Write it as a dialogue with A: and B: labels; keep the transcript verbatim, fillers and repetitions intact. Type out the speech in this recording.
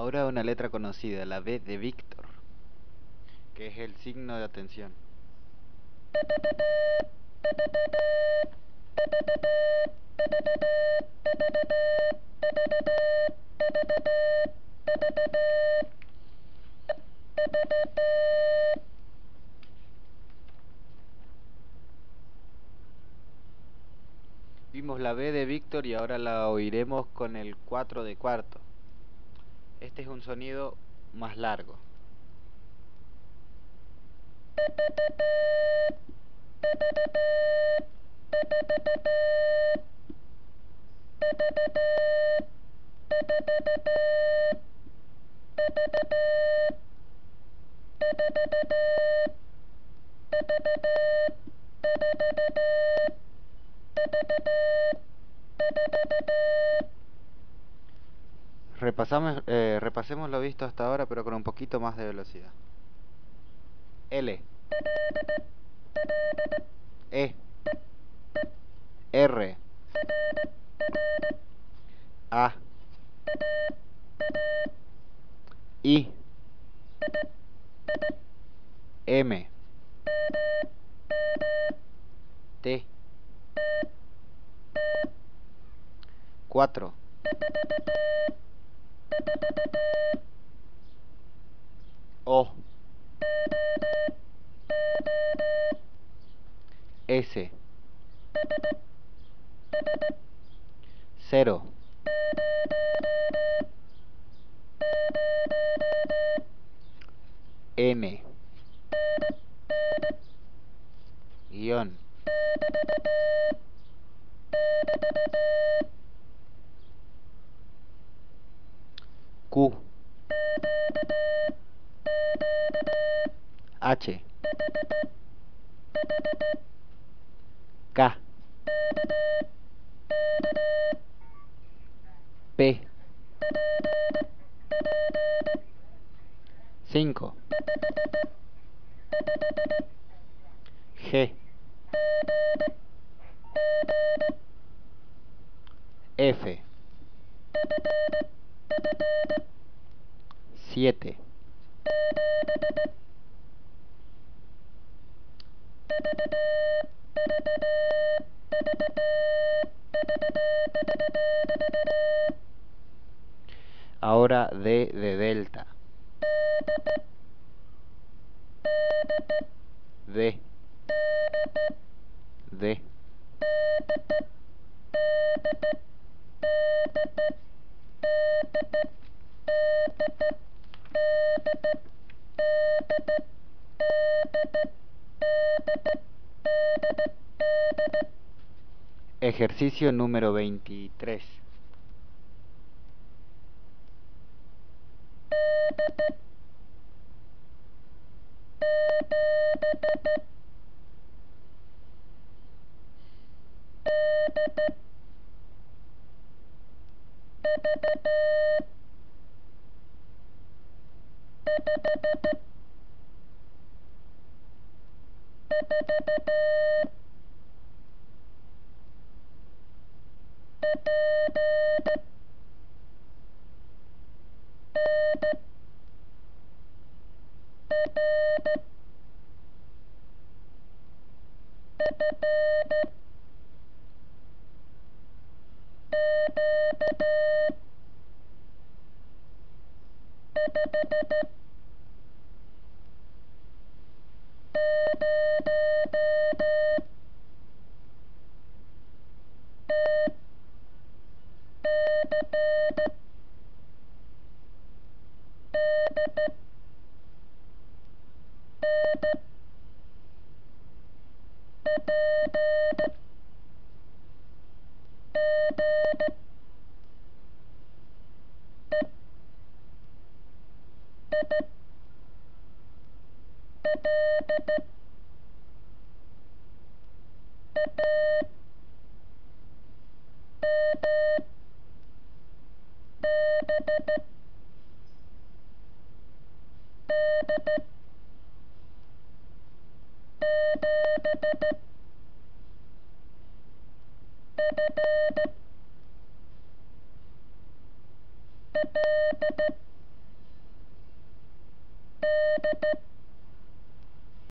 A: Ahora una letra conocida, la B de Víctor, que es el signo de atención. Vimos la B de Víctor y ahora la oiremos con el cuatro de cuarto. Este es un sonido más largo. Repasamos, eh, repasemos lo visto hasta ahora, pero con un poquito más de velocidad. L, E, R, A, I, M, T, cuatro, O, S, cero, N, guión, Q, H, K, P, cinco, G, F, siete, ahora D de delta, D, D, ejercicio número veintitrés.